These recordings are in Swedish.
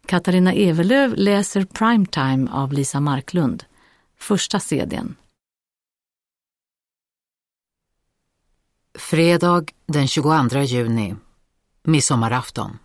Katarina Evelöv läser Primetime av Lisa Marklund. Första CD:n. Fredag den 22 juni. Midsommarafton.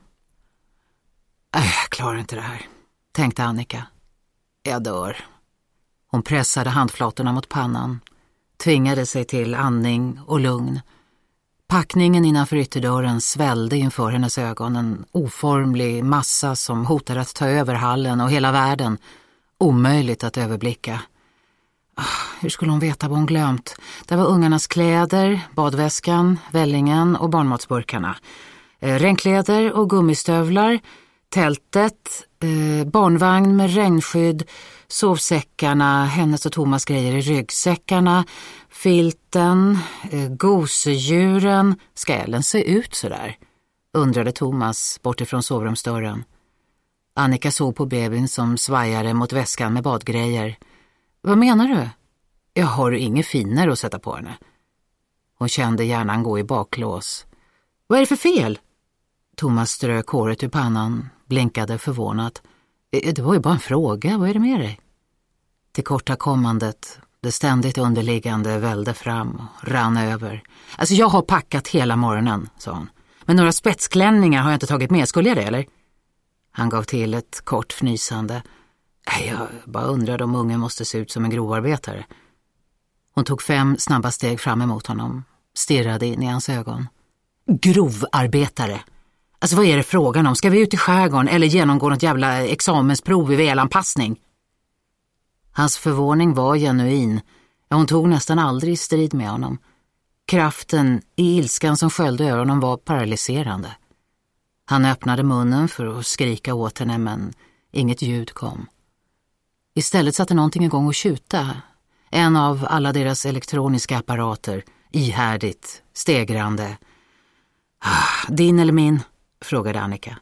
Jag klarar inte det här, tänkte Annika. Jag dör. Hon pressade handflatorna mot pannan. Tvingade sig till andning och lugn. Packningen innanför ytterdörren svällde inför hennes ögon. En oformlig massa som hotade att ta över hallen och hela världen. Omöjligt att överblicka. Hur skulle hon veta vad hon glömt? Det var ungarnas kläder, badväskan, vällingen och barnmatsburkarna. Regnkläder och gummistövlar, tältet, barnvagn med regnskydd, sovsäckarna, hennes och Thomas grejer i ryggsäckarna, filten, gosedjuren. Ska Ellen se ut så där? Undrade Thomas bortifrån sovrumsdörren. Annika såg på bebin som svajade mot väskan med badgrejer. Vad menar du? Jag har inget finare att sätta på henne. Hon kände hjärnan gå i baklås. Vad är det för fel? Thomas strök håret ur pannan, blinkade förvånat. Det var ju bara en fråga, vad är det med dig? Tillkortakommandet, det ständigt underliggande välde fram och rann över. Alltså jag har packat hela morgonen, sa hon. Men några spetsklänningar har jag inte tagit med, skulle jag det eller? Han gav till ett kort fnysande. Jag bara undrade om ungen måste se ut som en grovarbetare. Hon tog 5 snabba steg fram emot honom, stirrade in i hans ögon. Grovarbetare? Alltså vad är det frågan om? Ska vi ut i skärgården eller genomgå något jävla examensprov i välanpassning? Hans förvåning var genuin. Hon tog nästan aldrig strid med honom. Kraften i ilskan som sköljde över honom var paralyserande. Han öppnade munnen för att skrika åt henne men inget ljud kom. Istället satte någonting igång och tjuta. En av alla deras elektroniska apparater, ihärdigt, stegrande. Din eller min? Frågade Annika.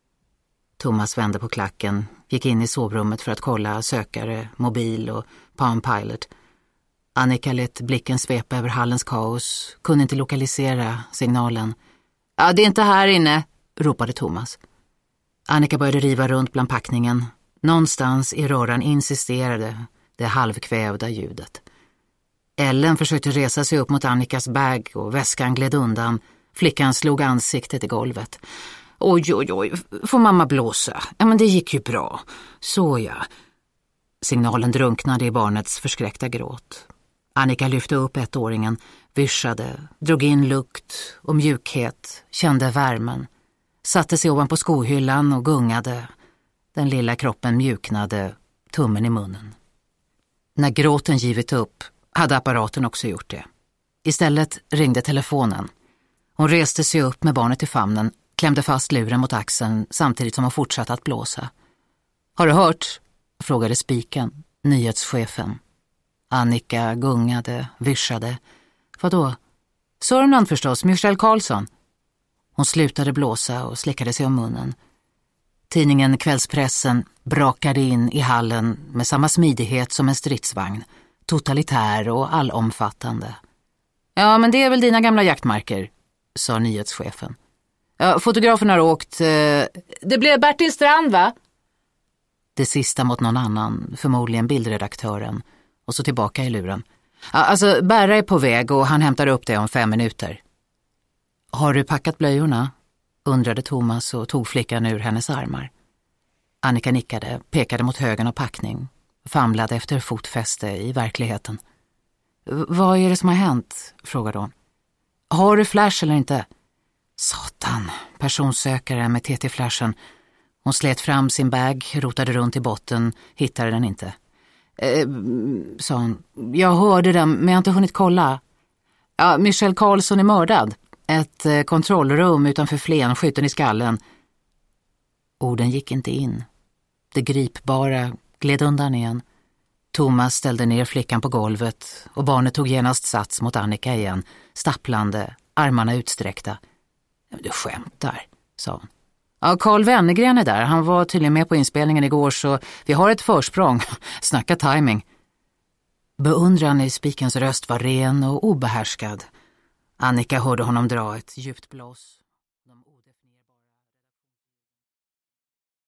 Thomas vände på klacken, gick in i sovrummet för att kolla sökare, mobil och Palm Pilot. Annika lät blicken svepa över hallens kaos, kunde inte lokalisera signalen. Ja, det är inte här inne, ropade Thomas. Annika började riva runt bland packningen. Någonstans i röran insisterade det halvkvävda ljudet. Ellen försökte resa sig upp mot Annikas bag och väskan gled undan. Flickan slog ansiktet i golvet. Oj, får mamma blåsa? Ja, men det gick ju bra. Så ja. Signalen drunknade i barnets förskräckta gråt. Annika lyfte upp 1-åringen, vischade, drog in lukt och mjukhet, kände värmen. Satte sig ovanpå skohyllan och gungade. Den lilla kroppen mjuknade, tummen i munnen. När gråten givit upp hade apparaten också gjort det. Istället ringde telefonen. Hon reste sig upp med barnet i famnen, klämde fast luren mot axeln samtidigt som hon fortsatte att blåsa. Har du hört? Frågade spiken, nyhetschefen. Annika gungade, vischade. Vadå? Sörmland förstås, Michelle Karlsson. Hon slutade blåsa och slickade sig om munnen. Tidningen Kvällspressen brakade in i hallen med samma smidighet som en stridsvagn. Totalitär och allomfattande. Ja, men det är väl dina gamla jaktmarker, sa nyhetschefen. Ja, fotografen har åkt. Det blev Bertil Strand, va? Det sista mot någon annan, förmodligen bildredaktören. Och så tillbaka i luren. Ja, alltså, Berra är på väg och han hämtar upp det om 5 minuter. Har du packat blöjorna? Undrade Thomas och tog flickan ur hennes armar. Annika nickade, pekade mot högen av packning. Famlade efter fotfäste i verkligheten. Vad är det som har hänt? Frågade hon. Har du flash eller inte? Satan, personsökare med TT-flashen. Hon slet fram sin bag, rotade runt i botten, hittade den inte. Sa hon. Jag hörde den, men jag har inte hunnit kolla. Ja, Michelle Karlsson är mördad. Ett kontrollrum utanför Flen, skjuten i skallen. Orden gick inte in. Det gripbara gled undan igen. Thomas ställde ner flickan på golvet och barnet tog genast sats mot Annika igen, stapplande, armarna utsträckta. Du skämtar, sa hon. Ja, Carl Wennergren är där. Han var tydligen med på inspelningen igår så vi har ett försprång. Snacka timing. Beundran i spikens röst var ren och obehärskad. Annika hörde honom dra ett djupt blås.